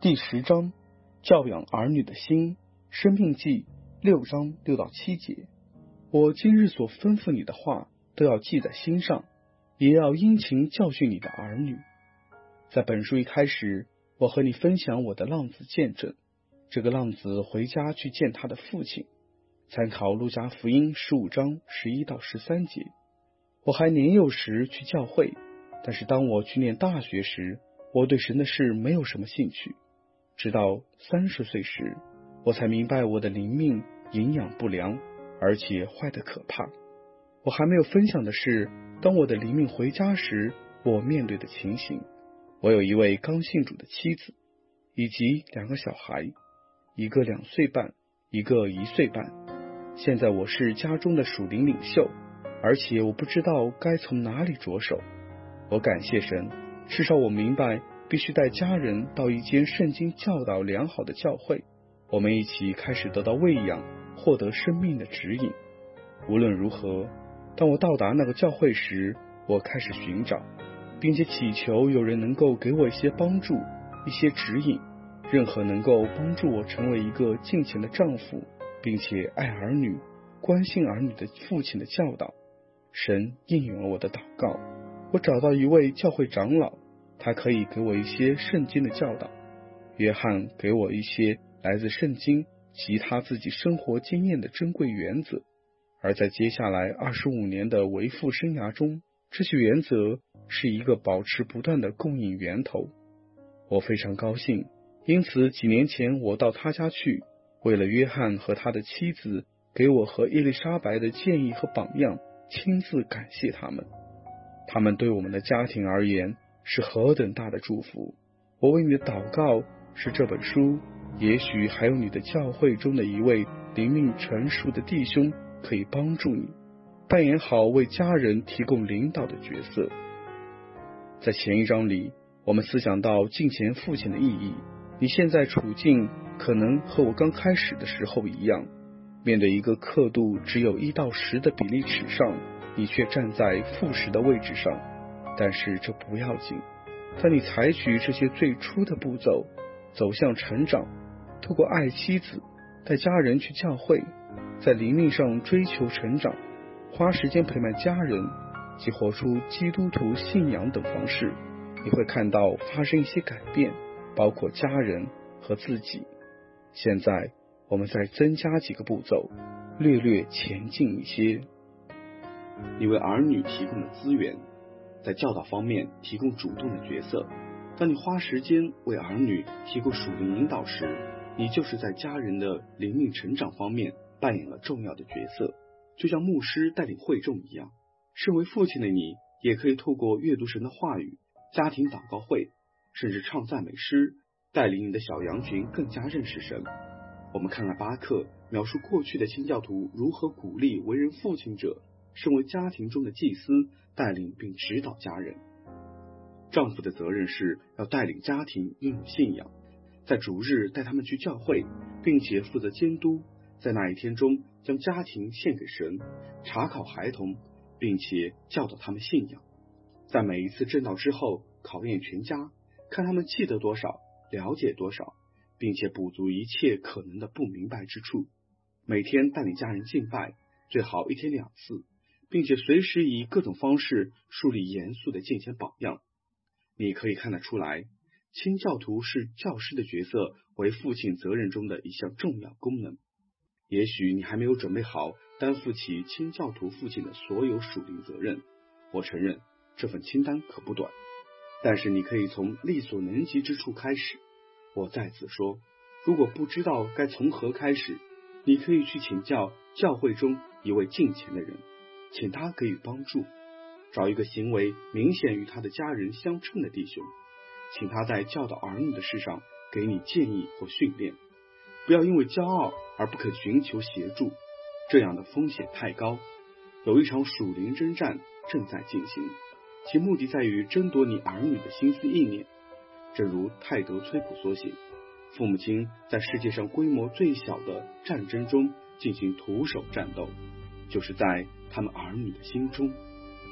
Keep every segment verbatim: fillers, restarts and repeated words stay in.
第十章，教养儿女的心，生命记六章六到七节。我今日所吩咐你的话，都要记在心上，也要殷勤教训你的儿女。在本书一开始，我和你分享我的浪子见证。这个浪子回家去见他的父亲，参考路加福音十五章十一到十三节。我还年幼时去教会，但是当我去念大学时，我对神的事没有什么兴趣。直到三十岁时，我才明白我的灵命营养不良，而且坏得可怕。我还没有分享的是，当我的灵命回家时，我面对的情形。我有一位刚信主的妻子，以及两个小孩，一个两岁半，一个一岁半。现在我是家中的属灵领袖，而且我不知道该从哪里着手。我感谢神，至少我明白必须带家人到一间圣经教导良好的教会，我们一起开始得到喂养，获得生命的指引。无论如何，当我到达那个教会时，我开始寻找，并且祈求有人能够给我一些帮助，一些指引，任何能够帮助我成为一个敬虔的丈夫，并且爱儿女、关心儿女的父亲的教导。神应允了我的祷告，我找到一位教会长老，他可以给我一些圣经的教导。约翰给我一些来自圣经及他自己生活经验的珍贵原则，而在接下来二十五年的为父生涯中，这些原则是一个保持不断的供应源头。我非常高兴，因此几年前我到他家去，为了约翰和他的妻子给我和伊丽莎白的建议和榜样，亲自感谢他们。他们对我们的家庭而言是何等大的祝福。我为你的祷告是这本书，也许还有你的教会中的一位灵命成熟的弟兄可以帮助你扮演好为家人提供领导的角色。在前一章里，我们思想到敬虔父亲的意义。你现在处境可能和我刚开始的时候一样，面对一个刻度只有一到十的比例尺上，你却站在负十的位置上。但是这不要紧，当你采取这些最初的步骤，走向成长，透过爱妻子，带家人去教会，在灵命上追求成长，花时间陪伴家人，及活出基督徒信仰等方式，你会看到发生一些改变，包括家人和自己。现在我们再增加几个步骤，略略前进一些。 你为儿女提供的资源，在教导方面提供主动的角色。当你花时间为儿女提供属灵引导时，你就是在家人的灵命成长方面扮演了重要的角色，就像牧师带领会众一样。身为父亲的你，也可以透过阅读神的话语、家庭祷告会，甚至唱赞美诗，带领你的小羊群更加认识神。我们看了巴克描述过去的清教徒如何鼓励为人父亲者身为家庭中的祭司，带领并指导家人。丈夫的责任是要带领家庭拥有信仰，在主日带他们去教会，并且负责监督，在那一天中将家庭献给神，查考孩童，并且教导他们信仰。在每一次正道之后，考验全家，看他们记得多少，了解多少，并且补足一切可能的不明白之处。每天带领家人敬拜，最好一天两次，并且随时以各种方式树立严肃的敬虔榜样。你可以看得出来，清教徒是教师的角色为父亲责任中的一项重要功能。也许你还没有准备好担负起清教徒父亲的所有属灵责任，我承认这份清单可不短，但是你可以从力所能及之处开始。我再次说，如果不知道该从何开始，你可以去请教教会中一位敬虔的人，请他给予帮助，找一个行为明显与他的家人相称的弟兄，请他在教导儿女的事上给你建议或训练。不要因为骄傲而不肯寻求协助，这样的风险太高。有一场属灵征战正在进行，其目的在于争夺你儿女的心思意念。正如泰德·崔普所写，父母亲在世界上规模最小的战争中进行徒手战斗，就是在他们儿女的心中。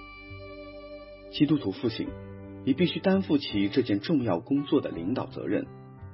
基督徒父亲，你必须担负起这件重要工作的领导责任。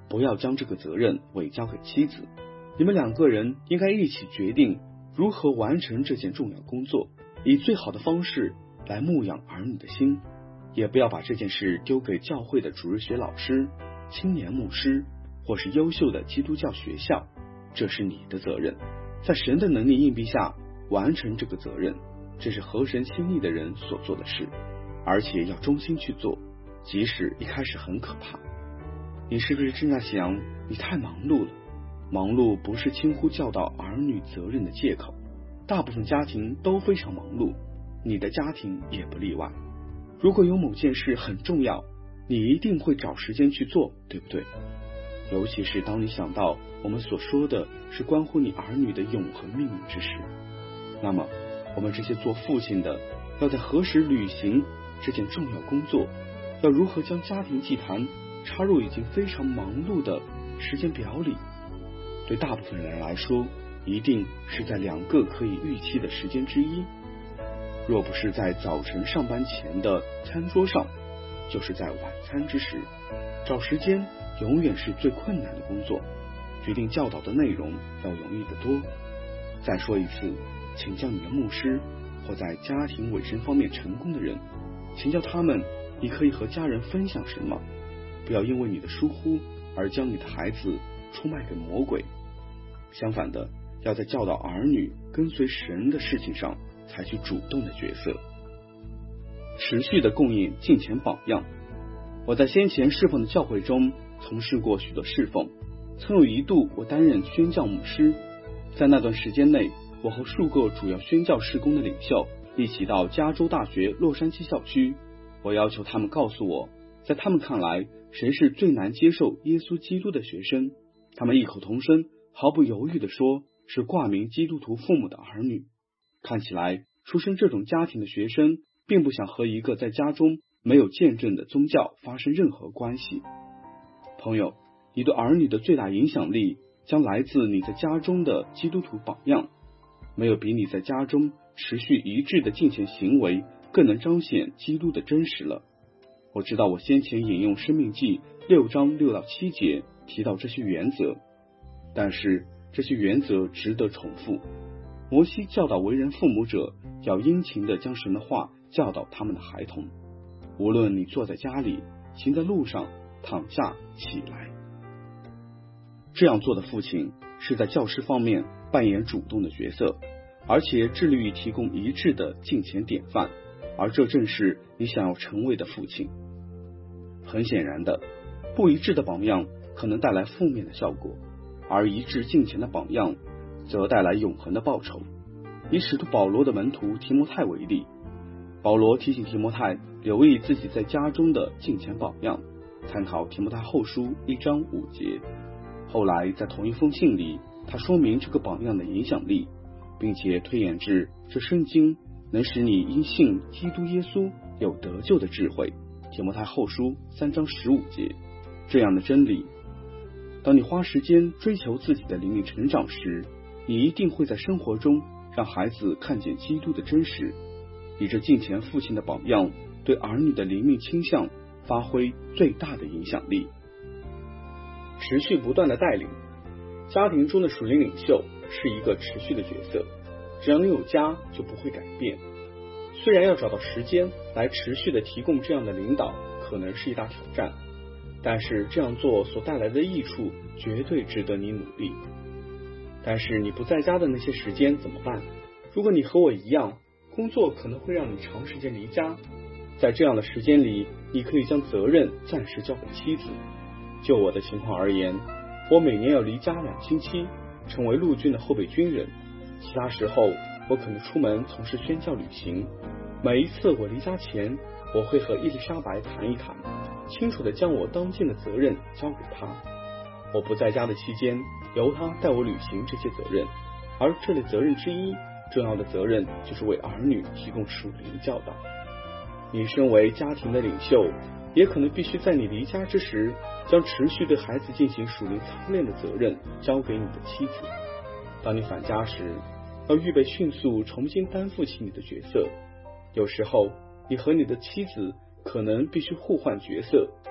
不要将这个责任委交给妻子。你们两个人应该一起决定如何完成这件重要工作，以最好的方式来牧养儿女的心。也不要把这件事丢给教会的主日学老师、青年牧师或是优秀的基督教学校，这是你的责任。在神的能力硬币下完成这个责任，这是合神心意的人所做的事，而且要忠心去做，即使一开始很可怕。你是不是正在想，你太忙碌了？忙碌不是轻忽教导儿女责任的借口，大部分家庭都非常忙碌，你的家庭也不例外。如果有某件事很重要，你一定会找时间去做，对不对？尤其是当你想到我们所说的是关乎你儿女的永恒命运之时，那么我们这些做父亲的要在何时履行这件重要工作，要如何将家庭祭坛插入已经非常忙碌的时间表里，对大部分人来说一定是在两个可以预期的时间之一。若不是在早晨上班前的餐桌上，就是在晚餐之时。找时间永远是最困难的工作，决定教导的内容要容易得多。再说一次，请教你的牧师或在家庭卫生方面成功的人，请教他们你可以和家人分享什么，不要因为你的疏忽而将你的孩子出卖给魔鬼。相反的，要在教导儿女跟随神的事情上采取主动的角色。持续的供应敬虔榜样。我在先前侍奉的教会中从事过许多侍奉，曾有一度我担任宣教牧师。在那段时间内，我和数个主要宣教事工的领袖一起到加州大学洛杉矶校区。我要求他们告诉我，在他们看来谁是最难接受耶稣基督的学生。他们异口同声毫不犹豫地说，是挂名基督徒父母的儿女。看起来出生这种家庭的学生并不想和一个在家中没有见证的宗教发生任何关系。朋友，你对儿女的最大影响力将来自你在家中的基督徒榜样。没有比你在家中持续一致的敬虔行为更能彰显基督的真实了。我知道我先前引用申命记六章六到七节提到这些原则，但是这些原则值得重复。摩西教导为人父母者要殷勤地将神的话教导他们的孩童，无论你坐在家里、行在路上、躺下、起来。这样做的父亲是在教师方面扮演主动的角色，而且致力于提供一致的敬虔典范，而这正是你想要成为的父亲。很显然的，不一致的榜样可能带来负面的效果，而一致敬虔的榜样则带来永恒的报酬。以使徒保罗的门徒提摩太为例，保罗提醒提摩太留意自己在家中的敬虔榜样，参考提摩太后书一章五节。后来在同一封信里，他说明这个榜样的影响力，并且推演至这圣经能使你因信基督耶稣有得救的智慧，提摩太后书三章十五节。这样的真理，当你花时间追求自己的灵命成长时，你一定会在生活中让孩子看见基督的真实，以这敬虔父亲的榜样对儿女的灵命倾向发挥最大的影响力。持续不断的带领。家庭中的属灵领袖是一个持续的角色，只要你有家就不会改变。虽然要找到时间来持续的提供这样的领导可能是一大挑战，但是这样做所带来的益处绝对值得你努力。但是你不在家的那些时间怎么办？如果你和我一样，工作可能会让你长时间离家，在这样的时间里，你可以将责任暂时交给妻子。就我的情况而言，我每年要离家两星期，成为陆军的后备军人。其他时候，我可能出门从事宣教旅行。每一次我离家前，我会和伊丽莎白谈一谈，清楚地将我当尽的责任交给她。我不在家的期间，由她带我履行这些责任，而这类责任之一，重要的责任就是为儿女提供属灵的教导。你身为家庭的领袖，也可能必须在你离家之时，将持续对孩子进行属灵操练的责任交给你的妻子。当你返家时，要预备迅速重新担负起你的角色。有时候，你和你的妻子可能必须互换角色。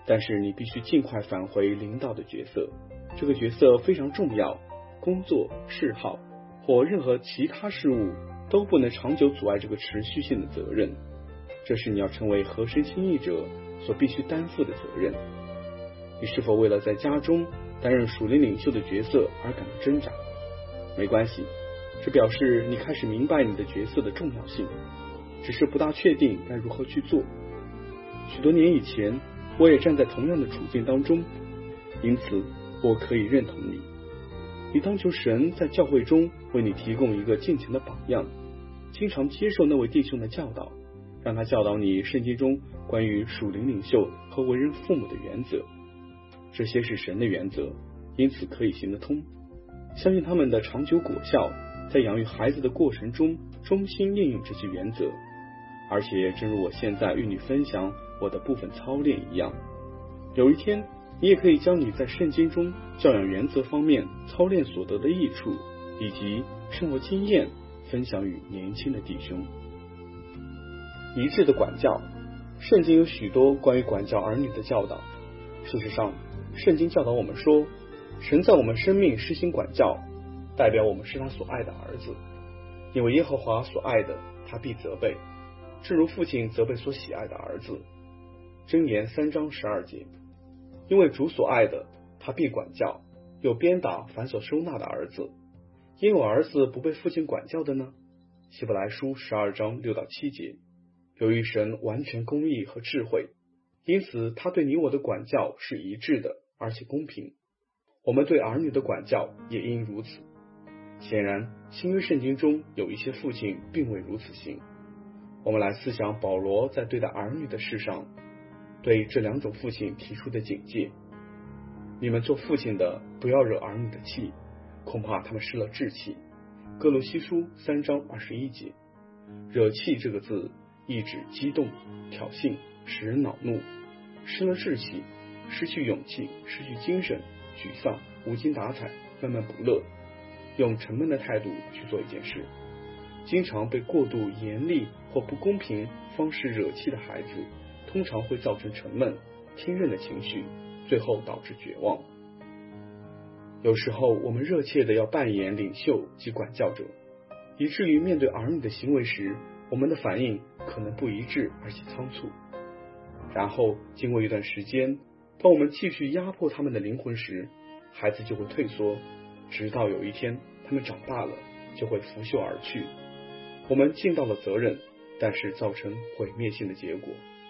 但是你必须尽快返回领导的角色，这个角色非常重要，工作、嗜好或任何其他事物都不能长久阻碍这个持续性的责任，这是你要成为合身心意者所必须担负的责任。你是否为了在家中担任属灵领袖的角色而感到挣扎？没关系，这表示你开始明白你的角色的重要性，只是不大确定该如何去做。许多年以前，我也站在同样的处境当中，因此我可以认同你。你当求神在教会中为你提供一个敬虔的榜样，经常接受那位弟兄的教导，让他教导你圣经中关于属灵领袖和为人父母的原则。这些是神的原则，因此可以行得通。相信他们的长久果效，在养育孩子的过程中衷心应用这些原则。而且正如我现在与你分享我的部分操练一样，有一天你也可以将你在圣经中教养原则方面操练所得的益处以及生活经验分享与年轻的弟兄。一致的管教，圣经有许多关于管教儿女的教导。事实上，圣经教导我们说，神在我们生命施行管教，代表我们是他所爱的儿子，因为耶和华所爱的，他必责备，正如父亲责备所喜爱的儿子。箴言三章十二节。因为主所爱的，他必管教，又鞭打凡所收纳的儿子。因有儿子不被父亲管教的呢？希伯来书十二章六到七节。由于神完全公义和智慧，因此他对你我的管教是一致的，而且公平。我们对儿女的管教也应如此。显然，新约圣经中有一些父亲并未如此行。我们来思想保罗在对待儿女的事上对这两种父亲提出的警戒：你们做父亲的不要惹儿女的气，恐怕他们失了志气。哥罗西书三章二十一节。惹气这个字意指激动、挑衅，使人恼怒，失了志气，失去勇气，失去精神，沮丧，无精打采，闷闷不乐，用沉闷的态度去做一件事。经常被过度严厉或不公平方式惹气的孩子，通常会造成沉闷、听任的情绪，最后导致绝望。有时候我们热切的要扮演领袖及管教者，以至于面对儿女的行为时，我们的反应可能不一致而且仓促。然后经过一段时间，当我们继续压迫他们的灵魂时，孩子就会退缩，直到有一天他们长大了，就会拂袖而去。我们尽到了责任，但是造成毁灭性的结果。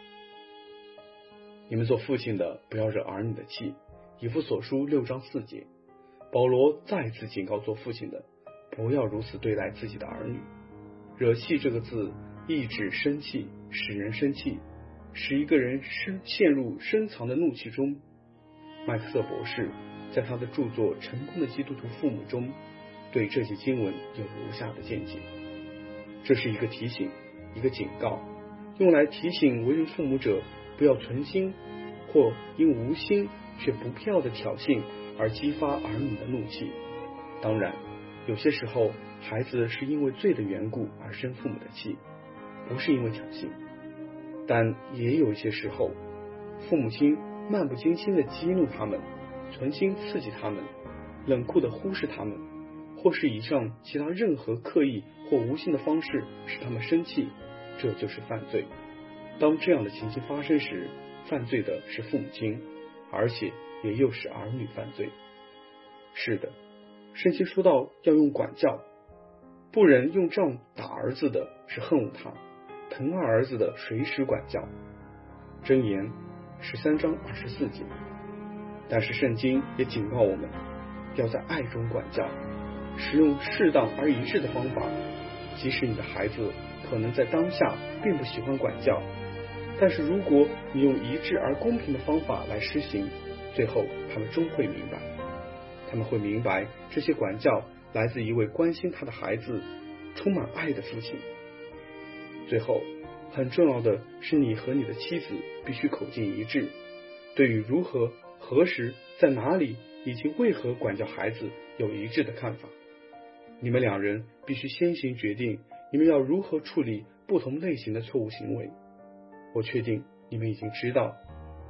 你们做父亲的不要惹儿女的气，以弗所书六章四节。保罗再次警告做父亲的不要如此对待自己的儿女。惹气这个字意指生气，使人生气，使一个人深陷入深藏的怒气中。麦克瑟博士在他的著作《成功的基督徒父母》中对这些经文有如下的见解：这是一个提醒，一个警告，用来提醒为人父母者不要存心或因无心却不必要的挑衅而激发儿女的怒气。当然，有些时候孩子是因为罪的缘故而生父母的气，不是因为挑衅。但也有一些时候，父母亲漫不经心地激怒他们，存心刺激他们，冷酷地忽视他们，或是以上其他任何刻意或无心的方式使他们生气，这就是犯罪。当这样的情形发生时，犯罪的是父母亲，而且也又使儿女犯罪。是的，圣经说到要用管教，不忍用杖打儿子的是恨恶他，疼爱儿子的谁使管教。箴言十三章二十四节。但是圣经也警告我们，要在爱中管教，使用适当而一致的方法。即使你的孩子可能在当下并不喜欢管教，但是如果你用一致而公平的方法来施行，最后他们终会明白，他们会明白这些管教来自一位关心他的孩子、充满爱的父亲。最后，很重要的是，你和你的妻子必须口径一致，对于如何、何时、在哪里以及为何管教孩子有一致的看法。你们两人必须先行决定你们要如何处理不同类型的错误行为。我确定你们已经知道，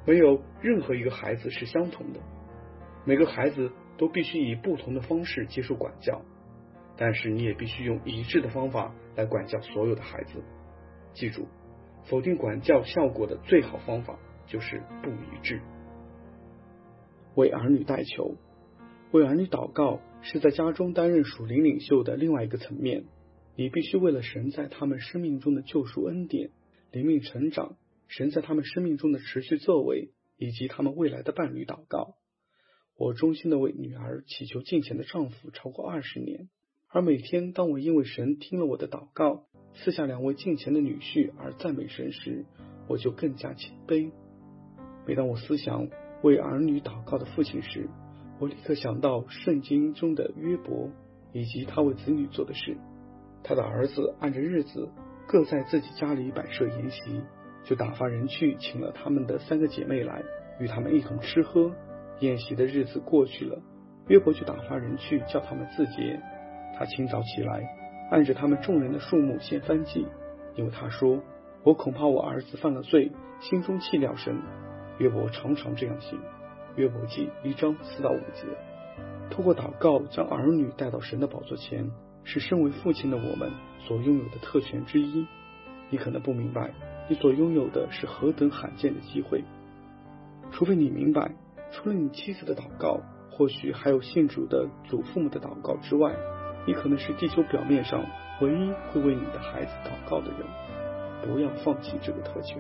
没有任何一个孩子是相同的，每个孩子都必须以不同的方式接受管教，但是你也必须用一致的方法来管教所有的孩子。记住，否定管教效果的最好方法就是不一致。为儿女代求，为儿女祷告是在家中担任属灵领袖的另外一个层面。你必须为了神在他们生命中的救赎恩典、灵命成长、神在他们生命中的持续作为以及他们未来的伴侣祷告。我衷心的为女儿祈求敬虔的丈夫超过二十年，而每天当我因为神听了我的祷告，赐下两位敬虔的女婿而赞美神时，我就更加谦卑。每当我思想为儿女祷告的父亲时，我立刻想到圣经中的约伯以及他为子女做的事。他的儿子按着日子各在自己家里摆设筵席，就打发人去请了他们的三个姐妹来，与他们一同吃喝。宴席的日子过去了，约伯就打发人去叫他们自洁。他清早起来，按着他们众人的数目献燔祭，因为他说，我恐怕我儿子犯了罪，心中弃了神。约伯常常这样行。约伯记一章四到五节。通过祷告将儿女带到神的宝座前，是身为父亲的我们所拥有的特权之一。你可能不明白，你所拥有的是何等罕见的机会。除非你明白，除了你妻子的祷告，或许还有信主的祖父母的祷告之外，你可能是地球表面上唯一会为你的孩子祷告的人。不要放弃这个特权。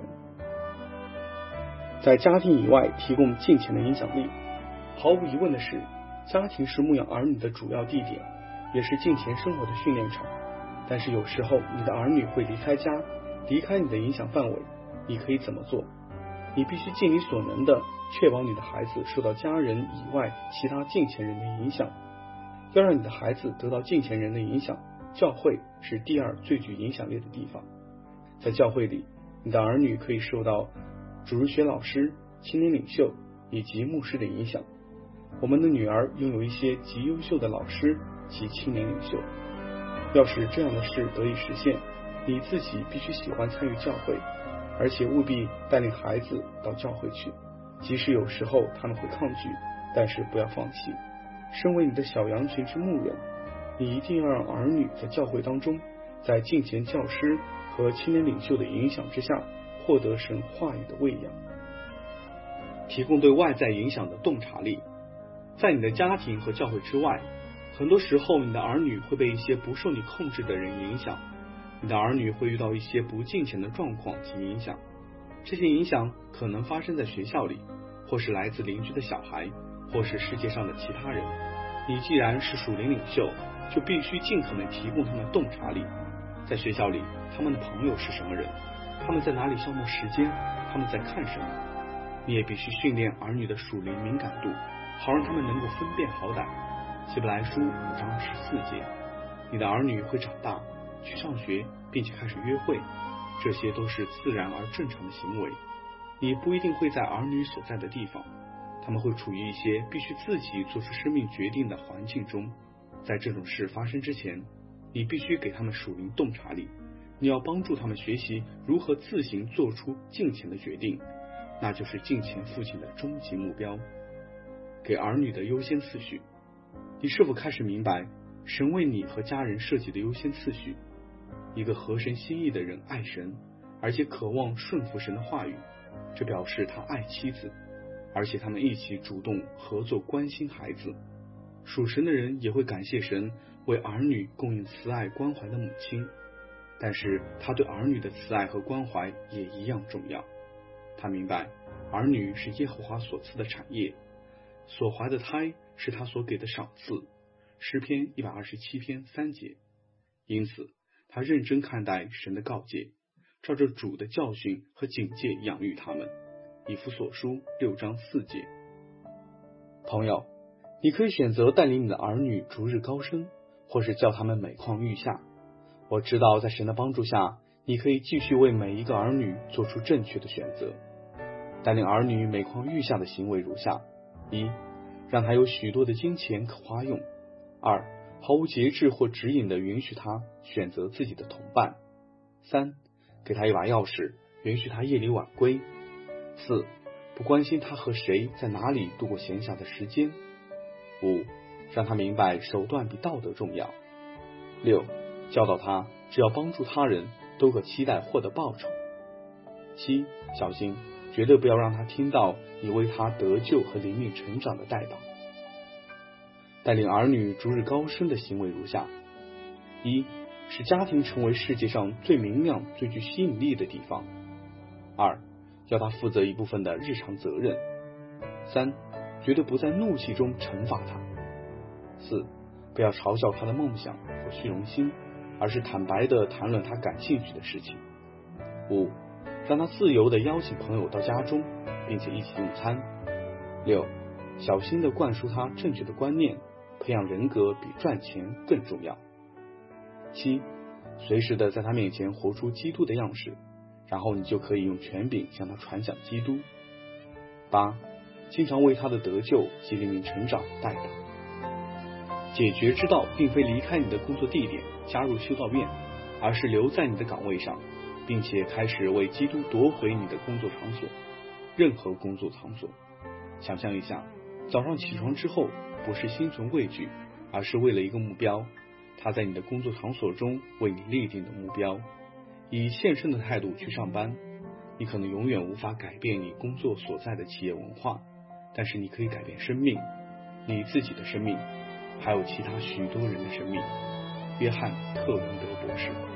在家庭以外提供敬虔的影响力。毫无疑问的是，家庭是牧养儿女的主要地点，也是敬虔生活的训练场。但是有时候你的儿女会离开家，离开你的影响范围。你可以怎么做？你必须尽你所能的确保你的孩子受到家人以外其他敬虔人的影响。要让你的孩子得到敬虔人的影响，教会是第二最具影响力的地方。在教会里，你的儿女可以受到主日学老师、青年领袖以及牧师的影响。我们的女儿拥有一些极优秀的老师及青年领袖。要使这样的事得以实现，你自己必须喜欢参与教会，而且务必带领孩子到教会去。即使有时候他们会抗拒，但是不要放弃。身为你的小羊群之牧人，你一定要让儿女在教会当中，在敬虔教师和青年领袖的影响之下，获得神话语的喂养。 提供对外在影响的洞察力。在你的家庭和教会之外，很多时候你的儿女会被一些不受你控制的人影响。你的儿女会遇到一些不敬虔的状况及影响，这些影响可能发生在学校里，或是来自邻居的小孩，或是世界上的其他人。你既然是属灵领袖，就必须尽可能提供他们洞察力。在学校里，他们的朋友是什么人？他们在哪里消磨时间？他们在看什么？你也必须训练儿女的属灵敏感度，好让他们能够分辨好歹。希伯来书五章十四节。你的儿女会长大，去上学，并且开始约会，这些都是自然而正常的行为。你不一定会在儿女所在的地方，他们会处于一些必须自己做出生命决定的环境中。在这种事发生之前，你必须给他们属灵洞察力，你要帮助他们学习如何自行做出敬虔的决定，那就是敬虔父亲的终极目标。给儿女的优先次序。你是否开始明白神为你和家人设计的优先次序？一个合神心意的人爱神，而且渴望顺服神的话语，这表示他爱妻子，而且他们一起主动合作关心孩子。属神的人也会感谢神为儿女供应慈爱关怀的母亲，但是他对儿女的慈爱和关怀也一样重要。他明白儿女是耶和华所赐的产业，所怀的胎是他所给的赏赐，诗篇一百二十七篇三节。因此他认真看待神的告诫，照着主的教训和警戒养育他们，以弗所书六章四节。朋友，你可以选择带领你的儿女逐日高升，或是叫他们每况愈下。我知道在神的帮助下，你可以继续为每一个儿女做出正确的选择。带领儿女每况愈下的行为如下：一、让他有许多的金钱可花用；二、毫无节制或指引的允许他选择自己的同伴；三、给他一把钥匙，允许他夜里晚归；四、 不关心他和谁在哪里度过闲暇的时间。五、让他明白手段比道德重要。六、教导他只要帮助他人都可期待获得报酬。七、小心，绝对不要让他听到你为他得救和灵命成长的带导。带领儿女逐日高升的行为如下：一、使家庭成为世界上最明亮、最具吸引力的地方。二、要他负责一部分的日常责任。三、绝对不在怒气中惩罚他。四、不要嘲笑他的梦想和虚荣心，而是坦白地谈论他感兴趣的事情。五、让他自由地邀请朋友到家中，并且一起用餐。六、小心地灌输他正确的观念，培养人格比赚钱更重要。七、随时的在他面前活出基督的样式，然后你就可以用权柄向他传讲基督。八、经常为他的得救及灵命成长代祷。解决之道并非离开你的工作地点加入修道院，而是留在你的岗位上，并且开始为基督夺回你的工作场所，任何工作场所。想象一下，早上起床之后，不是心存畏惧，而是为了一个目标，他在你的工作场所中为你立定的目标。以献身的态度去上班，你可能永远无法改变你工作所在的企业文化，但是你可以改变生命，你自己的生命，还有其他许多人的生命。约翰·特伦德博士。